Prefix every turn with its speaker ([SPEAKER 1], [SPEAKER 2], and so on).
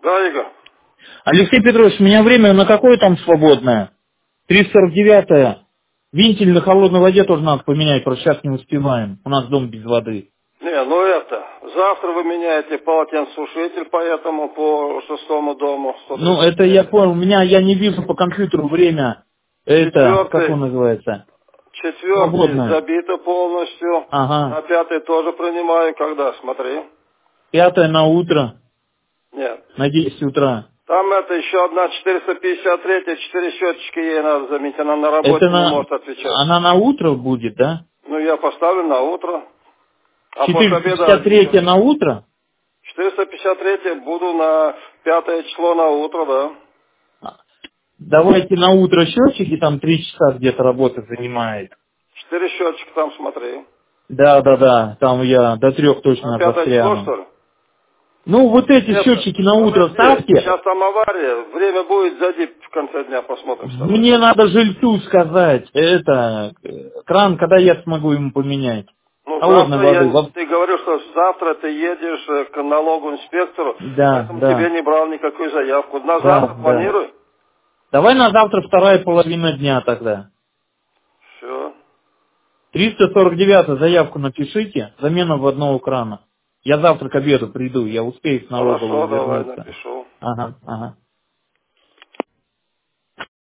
[SPEAKER 1] Да, Игорь.
[SPEAKER 2] Алексей Петрович, у меня время на какое там свободное? 349-е. Вентиль на холодной воде тоже надо поменять, просто сейчас не успеваем. У нас дом без воды.
[SPEAKER 1] Не, ну это, завтра вы меняете полотенцесушитель по этому, по шестому дому.
[SPEAKER 2] Ну, это я понял. Я не вижу по компьютеру время. Это, как он называется?
[SPEAKER 1] Четвертый
[SPEAKER 2] Свободное.
[SPEAKER 1] забито полностью.
[SPEAKER 2] Ага.
[SPEAKER 1] На пятый тоже принимаю, когда, смотри.
[SPEAKER 2] 5 на утро.
[SPEAKER 1] Нет.
[SPEAKER 2] На 10 утра.
[SPEAKER 1] Там это еще одна 453, 4 счетчики ей надо заменить, она на работе
[SPEAKER 2] Это
[SPEAKER 1] не может отвечать.
[SPEAKER 2] она на утро будет, да?
[SPEAKER 1] Ну, я поставлю на утро. А после обеда...
[SPEAKER 2] 453 на утро?
[SPEAKER 1] 453 буду на 5 число на утро, да.
[SPEAKER 2] Давайте на утро счетчики, там 3 часа где-то работа занимает.
[SPEAKER 1] 4 счетчика там, смотри.
[SPEAKER 2] Да, там я до 3 точно
[SPEAKER 1] На 5 число,
[SPEAKER 2] застряну.
[SPEAKER 1] что ли?
[SPEAKER 2] Ну, вот эти
[SPEAKER 1] Нет,
[SPEAKER 2] счетчики на утро
[SPEAKER 1] подожди,
[SPEAKER 2] ставьте.
[SPEAKER 1] сейчас там авария, время будет, зайди в конце дня, посмотрим с тобой.
[SPEAKER 2] Мне надо жильцу сказать, кран, когда я смогу ему поменять.
[SPEAKER 1] Ну,
[SPEAKER 2] Холодной
[SPEAKER 1] завтра
[SPEAKER 2] воды.
[SPEAKER 1] ты говоришь, что завтра ты едешь к налоговому инспектору,
[SPEAKER 2] Да,
[SPEAKER 1] поэтому
[SPEAKER 2] да.
[SPEAKER 1] тебе не брал никакую заявку. На
[SPEAKER 2] Да,
[SPEAKER 1] завтра
[SPEAKER 2] да.
[SPEAKER 1] планируй.
[SPEAKER 2] Давай на завтра вторая половина дня тогда.
[SPEAKER 1] Все.
[SPEAKER 2] 349 заявку напишите, замена вводного крана. Я завтра к обеду приду, я успею с налоговой
[SPEAKER 1] Хорошо, давай
[SPEAKER 2] вернуться.
[SPEAKER 1] напишу.
[SPEAKER 2] Ага.